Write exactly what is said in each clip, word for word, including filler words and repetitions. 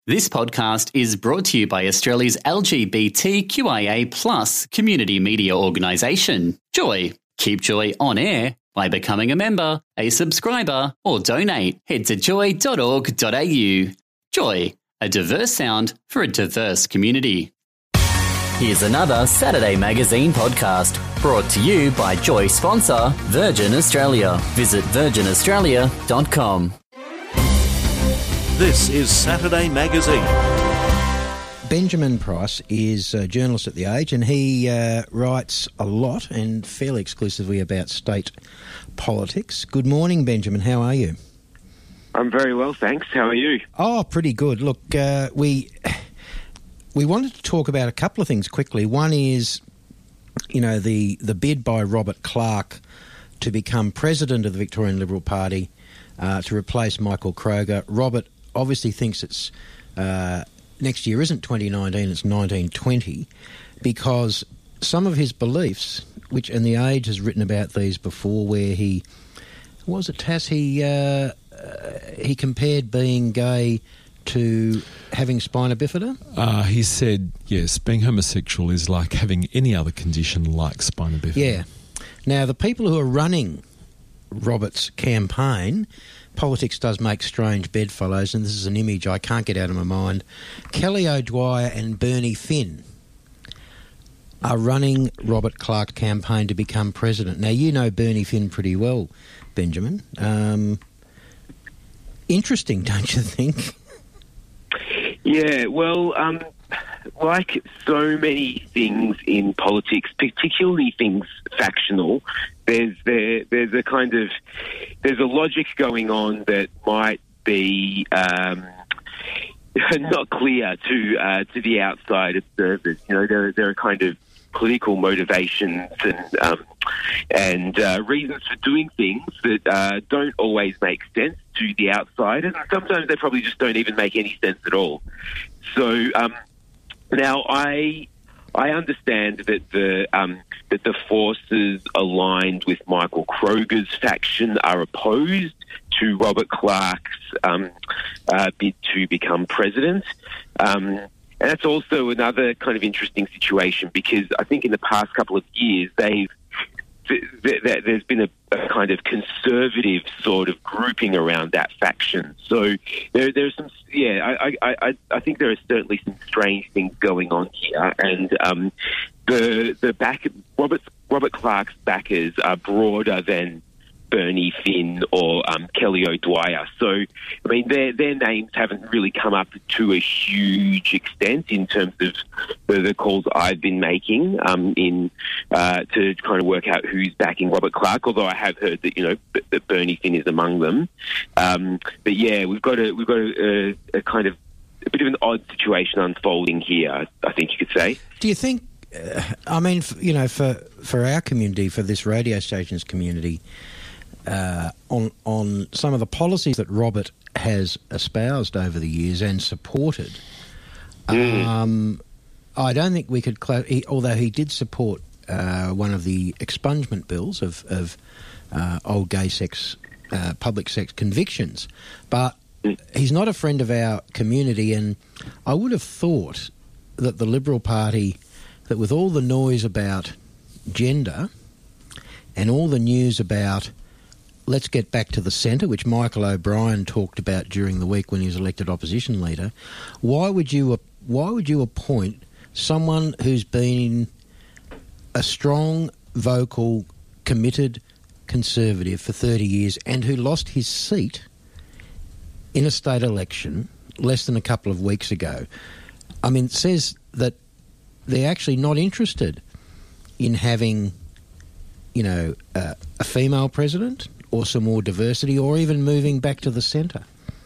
This podcast is brought to you by Australia's L G B T Q I A plus community media organisation, Joy. Keep Joy on air by becoming a member, a subscriber, or donate. Head to joy dot org dot a u. Joy, a diverse sound for a diverse community. Here's another Saturday Magazine podcast brought to you by Joy sponsor Virgin Australia. Visit virgin australia dot com. This is Saturday Magazine. Benjamin Price is a journalist at The Age, and he uh, writes a lot and fairly exclusively about state politics. Good morning, Benjamin. How are you? I'm very well, thanks. How are you? Oh, pretty good. Look, uh, we we wanted to talk about a couple of things quickly. One is, you know, the, the bid by Robert Clark to become president of the Victorian Liberal Party uh, to replace Michael Kroger. Robert obviously thinks it's uh, next year isn't twenty nineteen, it's nineteen twenty, because some of his beliefs, which and The Age has written about these before, where he was it Tass he uh, uh, he compared being gay to having spina bifida. Uh, he said, yes, being homosexual is like having any other condition like spina bifida. Yeah. Now, the people who are running Robert's campaign, politics does make strange bedfellows, and this is an image I can't get out of my mind. Kelly O'Dwyer and Bernie Finn are running Robert Clark's campaign to become president. Now, you know Bernie Finn pretty well, Benjamin. Um, interesting, don't you think? Yeah, well, um, like so many things in politics, particularly things factional, there's there, there's a kind of there's a logic going on that might be um, not clear to uh, to the outside observers. You know, there there are kind of political motivations and um, and uh, reasons for doing things that uh, don't always make sense to the outside, and sometimes they probably just don't even make any sense at all. So um, now I I understand that the um, that the forces aligned with Michael Kroger's faction are opposed to Robert Clark's um, uh, bid to become president. Um, And that's also another kind of interesting situation, because I think in the past couple of years they've th- th- th- there's been a, a kind of conservative sort of grouping around that faction. So there, there's some, yeah, I, I, I, I think there are certainly some strange things going on here, and um, the the back Robert Robert Clark's backers are broader than Bernie Finn or um, Kelly O'Dwyer. So, I mean, their their names haven't really come up to a huge extent in terms of the, the calls I've been making um, in uh, to kind of work out who's backing Robert Clark. Although I have heard that you know that Bernie Finn is among them. Um, but yeah, we've got a we've got a, a, a kind of a bit of an odd situation unfolding here, I think you could say. Do you think? Uh, I mean, f- you know, for for our community, for this radio station's community. Uh, on on some of the policies that Robert has espoused over the years and supported, mm. um, I don't think we could. Cl- he, although he did support uh, one of the expungement bills of of uh, old gay sex, uh, public sex convictions, but mm. he's not a friend of our community. And I would have thought that the Liberal Party, that with all the noise about gender and all the news about let's get back to the centre, which Michael O'Brien talked about during the week when he was elected opposition leader. Why would you why would you appoint someone who's been a strong, vocal, committed Conservative for thirty years and who lost his seat in a state election less than a couple of weeks ago? I mean, it says that they're actually not interested in having, you know, uh, a female president or some more diversity, or even moving back to the centre?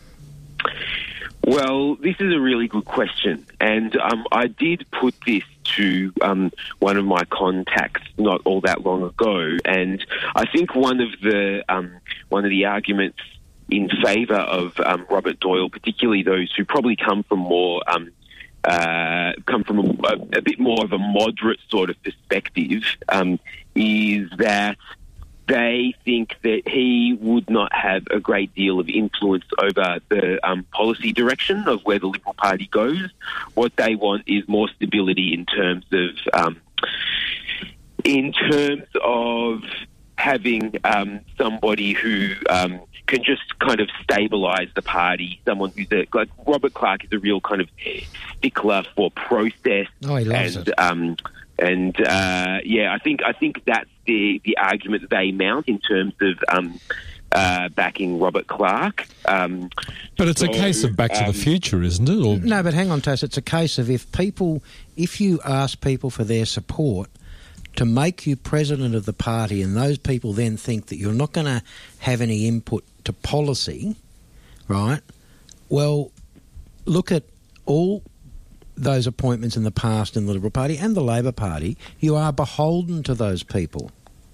Well, this is a really good question, and um, I did put this to um, one of my contacts not all that long ago, and I think one of the um, one of the arguments in favour of um, Robert Doyle, particularly those who probably come from more um, uh, come from a, a bit more of a moderate sort of perspective, um, is that they think that he would not have a great deal of influence over the um, policy direction of where the Liberal Party goes. What they want is more stability in terms of um, in terms of having um, somebody who um, can just kind of stabilise the party. Someone who's a, like Robert Clark is a real kind of stickler for process. Oh, he loves and, it. Um, and uh, yeah, I think I think that's the the argument that they mount in terms of um, uh, backing Robert Clark. Um, But it's so, a case of Back to um, the Future, isn't it? Or, No, but hang on, Tass. It's a case of if people, if you ask people for their support to make you president of the party, and those people then think that you're not going to have any input to policy, right? Well, look at all those appointments in the past in the Liberal Party and the Labor Party. You are beholden to those people.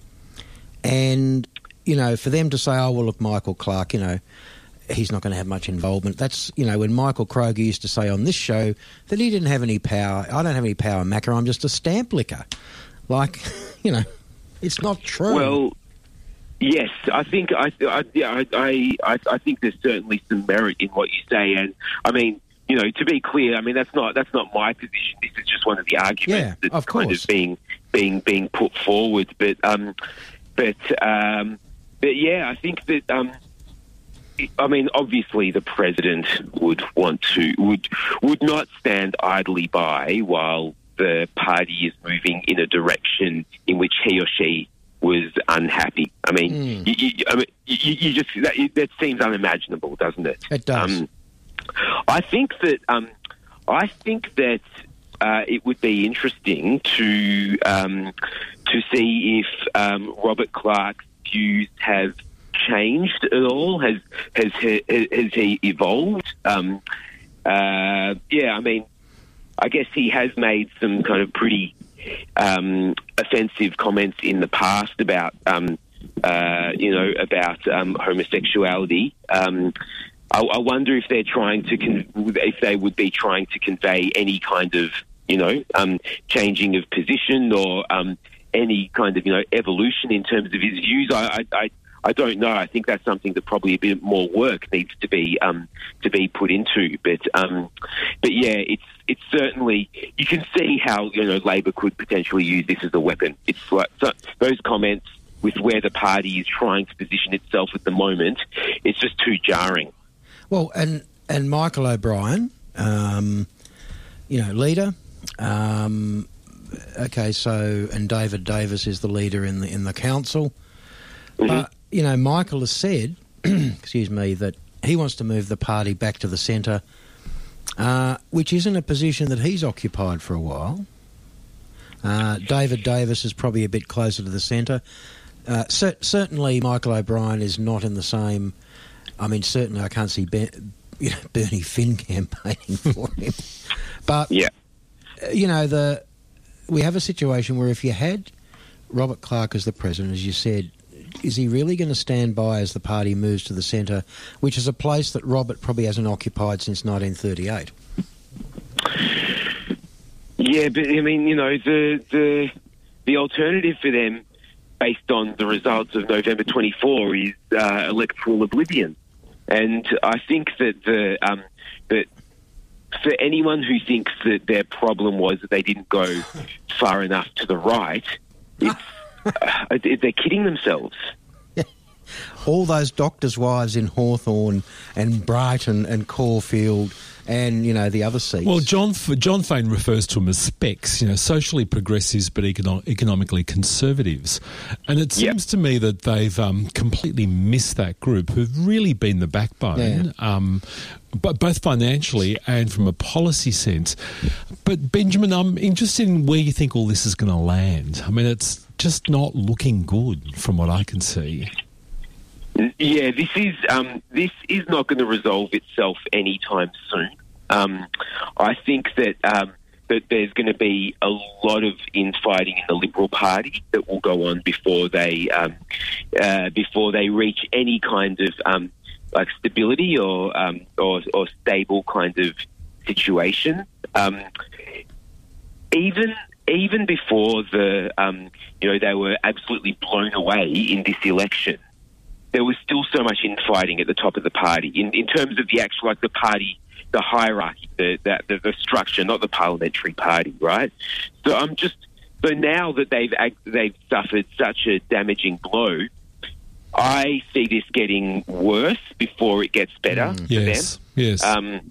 And, you know, for them to say, oh, well, look, Michael Clark, you know, he's not going to have much involvement. That's, you know, when Michael Kroger used to say on this show that he didn't have any power. I don't have any power, Macca. I'm just a stamp licker. Like, you know, it's not true. Well, yes, I think I, I, yeah, I, I, I think there's certainly some merit in what you say, and I mean, you know, to be clear, I mean that's not that's not my position. This is just one of the arguments Yeah, that's of kind course. of being being being put forward. But um, but um, but yeah, I think that um, I mean, obviously, the president would want to would would not stand idly by while the party is moving in a direction in which he or she was unhappy. I mean, Mm. you, you, I mean, you, you just that, that seems unimaginable, doesn't it? It does. Um, I think that um, I think that uh, it would be interesting to um, to see if um, Robert Clark's views have changed at all. Has has he, has he evolved? Um, uh, yeah, I mean, I guess he has made some kind of pretty um, offensive comments in the past about um, uh, you know about um, homosexuality. Um, I, I wonder if they're trying to con- if they would be trying to convey any kind of you know um, changing of position or um, any kind of you know evolution in terms of his views. I, I, I I don't know. I think that's something that probably a bit more work needs to be um, to be put into. But um, but yeah, it's it's certainly you can see how you know Labor could potentially use this as a weapon. It's like so, those comments with where the party is trying to position itself at the moment. It's just too jarring. Well, and and Michael O'Brien, um, you know, leader. Um, okay, so and David Davis is the leader in the in the council. Mm-hmm. But you know, Michael has said, excuse me, that he wants to move the party back to the centre, uh, which isn't a position that he's occupied for a while. Uh, David Davis is probably a bit closer to the centre. Uh, cer- certainly, Michael O'Brien is not in the same. I mean, certainly I can't see ben, you know, Bernie Finn campaigning for him. But, Yeah. you know, the we have a situation where if you had Robert Clark as the president, as you said, is he really going to stand by as the party moves to the centre, which is a place that Robert probably hasn't occupied since nineteen thirty-eight? Yeah, but I mean, you know, the the the alternative for them, based on the results of November twenty-fourth, is uh, electoral oblivion. And I think that the um, that for anyone who thinks that their problem was that they didn't go far enough to the right, it's, uh, they're kidding themselves. All those doctors' wives in Hawthorne and Brighton and Caulfield and, you know, the other seats. Well, John John Fain refers to them as specs, you know, socially progressives but econo- economically conservatives. And it seems Yep. to me that they've um, completely missed that group who've really been the backbone, Yeah. um, but both financially and from a policy sense. But, Benjamin, I'm interested in where you think all this is going to land. I mean, it's just not looking good from what I can see. Yeah, this is um, this is not going to resolve itself anytime soon. Um, I think that um, that there's going to be a lot of infighting in the Liberal Party that will go on before they um, uh, before they reach any kind of um, like stability or, um, or or stable kind of situation. Um, even even before the, um, you know, they were absolutely blown away in this election, there was still so much infighting at the top of the party in, in terms of the actual, like the party, the hierarchy, the, the, the structure, not the parliamentary party, right? So I'm just, so now that they've they've suffered such a damaging blow, I see this getting worse before it gets better Mm. for Yes, them. yes. Um,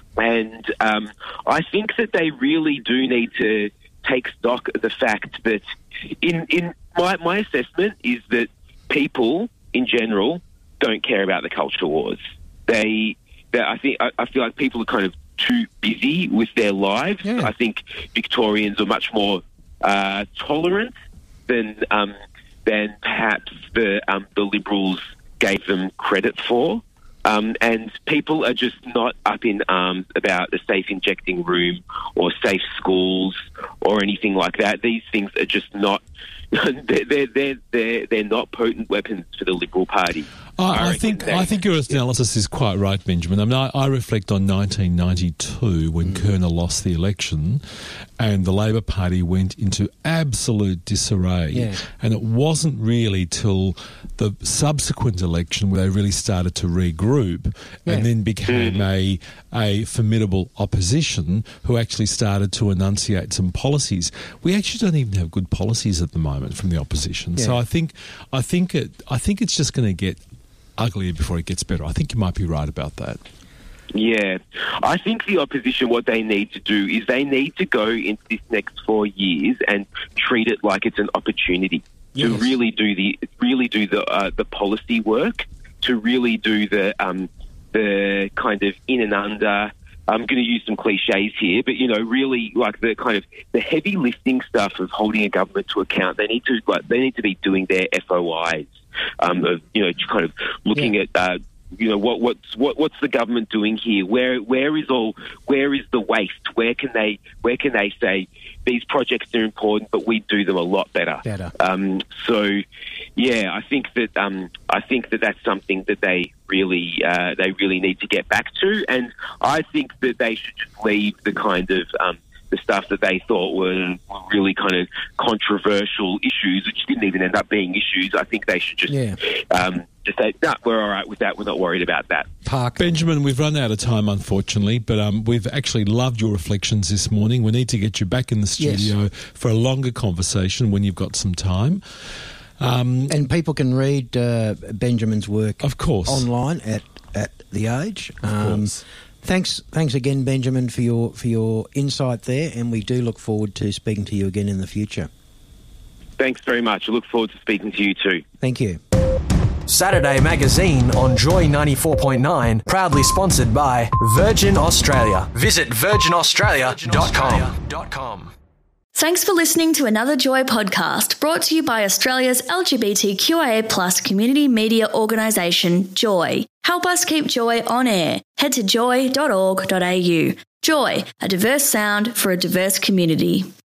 and um, I think that they really do need to take stock of the fact that, in in my my assessment is that people in general don't care about the culture wars. They, they I think I, I feel like people are kind of too busy with their lives. Yeah. I think Victorians are much more uh, tolerant than um, than perhaps the um, the Liberals gave them credit for. Um, and people are just not up in arms about a safe injecting room or safe schools or anything like that. These things are just not they're they're they're they're not potent weapons for the Liberal Party. I, I reckon think they- I think your analysis is quite right, Benjamin. I mean, I, I reflect on nineteen ninety-two when Mm. Kerner lost the election, and the Labor Party went into absolute disarray. Yeah. And it wasn't really till the subsequent election where they really started to regroup, Yeah. and then became a a formidable opposition who actually started to enunciate some policies. We actually don't even have good policies at the moment from the opposition. So Yeah. I think I think it I think it's just going to get uglier before it gets better. I think you might be right about that. Yeah. I think the opposition, what they need to do is they need to go into this next four years and treat it like it's an opportunity to Yes. really do the really do the uh, the policy work, to really do the um, the kind of in and under. I'm going to use some cliches here, but you know, really like the kind of the heavy lifting stuff of holding a government to account. They need to like they need to be doing their F O Is, um, of you know, kind of looking Yeah. at. Uh, You know what? What's what, what's the government doing here? Where where is all? Where is the waste? Where can they where can they say these projects are important, but we do them a lot better? Better. Um, so, yeah, I think that um, I think that that's something that they really uh, they really need to get back to, and I think that they should just leave the kind of um, the stuff that they thought were really kind of controversial issues, which didn't even end up being issues. I think they should just. Yeah. Um, Just say, no, we're all right with that. We're not worried about that. Park. Benjamin, we've run out of time, unfortunately, but um, we've actually loved your reflections this morning. We need to get you back in the studio for a longer conversation when you've got some time. Um, And people can read uh, Benjamin's work, Of course. online at at The Age. Of course. Thanks, thanks again, Benjamin, for your for your insight there, and we do look forward to speaking to you again in the future. Thanks very much. I look forward to speaking to you too. Thank you. Saturday Magazine on Joy ninety-four point nine, proudly sponsored by Virgin Australia. Visit virgin australia dot com. Thanks for listening to another Joy podcast brought to you by Australia's L G B T Q I A plus community media organisation, Joy. Help us keep Joy on air. Head to joy dot org dot a u. Joy, a diverse sound for a diverse community.